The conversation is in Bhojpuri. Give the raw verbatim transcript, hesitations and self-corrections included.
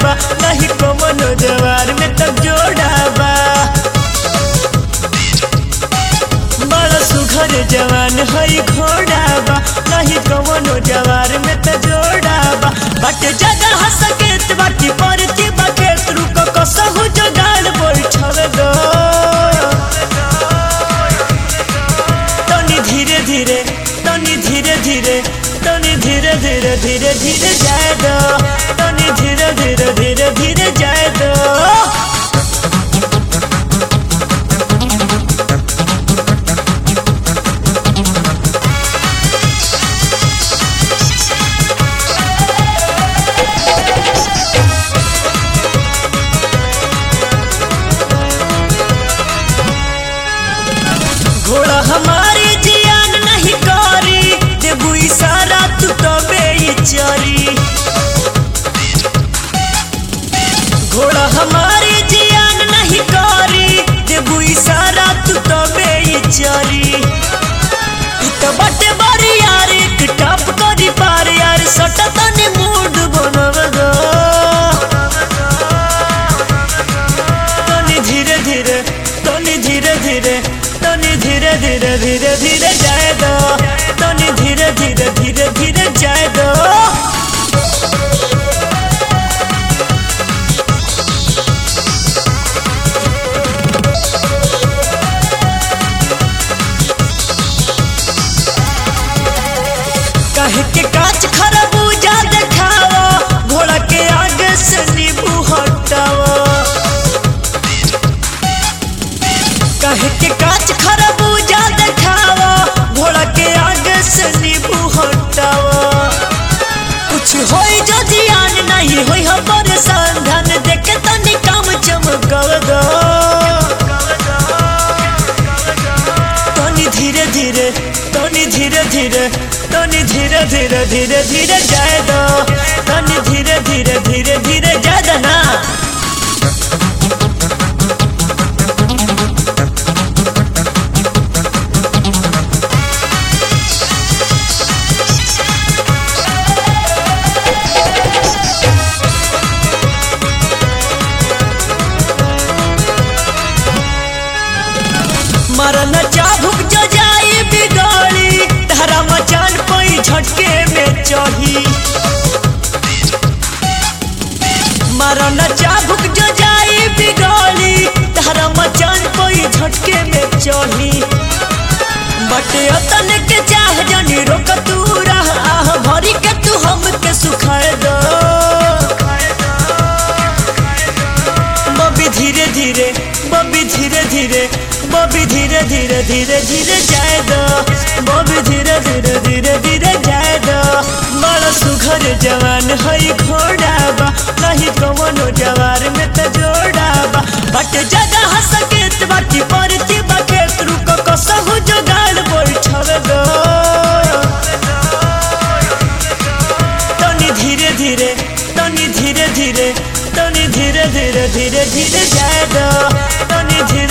बा नहीं कवनो जवार में तब जोड़ा बा। बड़ा सुघर जवान हई घोड़ा बा नहीं कवनो जवार में तब जोड़ा बा। बाटे जगह सकेत बाकी परती बाकेत रुक कसहु जगाड़ बैठवे दो तनी धीरे धीरे तनी धीरे धीरे तनी धीरे धीरे धीरे धीरे जाए दो तनी धीरे धीरे धीरे धीरे जाए दो। घोड़ा हमारी जियान नहीं करी देबू इशारा तू तबे चरी। घोड़ा हमारी जियान नहीं करी देबू इशारा तू तबे चरी। तो बटे बारी यार एक टप करी पार यार सटा तनी मूड बनव दो तनी धीरे धीरे तनी धीरे धीरे तनी धीरे धीरे धीरे धीरे जाए दो तनी धीरे धीरे धीरे धीरे जाए दो। काहे के कांच खरबूजा देखावा घोड़ा के आगे से नींबू हटावा। काहे के कांच खरबूजा देखावा घोड़ा के आगे से नींबू हटावा। कुछ होई जो जियान नहीं होई हम परेशान ध्यान देके तनी काम चमकव दो तनी धीरे धीरे तनी धीरे धीरे तनी धीरे धीरे धीरे धीरे जाए दो तनी धीरे धीरे धीरे धीरे जाए दो ना। मरन चाबुक जो जाई बिगड़ी तारा मचान पई झटके में चढ़ी। मरन चाबुक जो जाई बिगड़ी तारा मचान पई झटके में चढ़ी। बटे अतन के चाह जनी रोक तू रह आह भरी के तू हमके सुखाए दो बबी धीरे धीरे बबी धीरे धीरे बबी धीरे धीरे धीरे धीरे जाए दो बबी धीरे धीरे धीरे धीरे जाए दो। बड़ा सुघर जवान हई घोड़ा बा नहीं कवनो जवार में त जोड़ा बा। बट जगह सकेत बाकी परती बाकेत रुक कसहु जगाड़ बैठवे दो तनी धीरे धीरे तनी धीरे धीरे तनी धीरे धीरे धीरे धीरे जाए दो तनी धीरे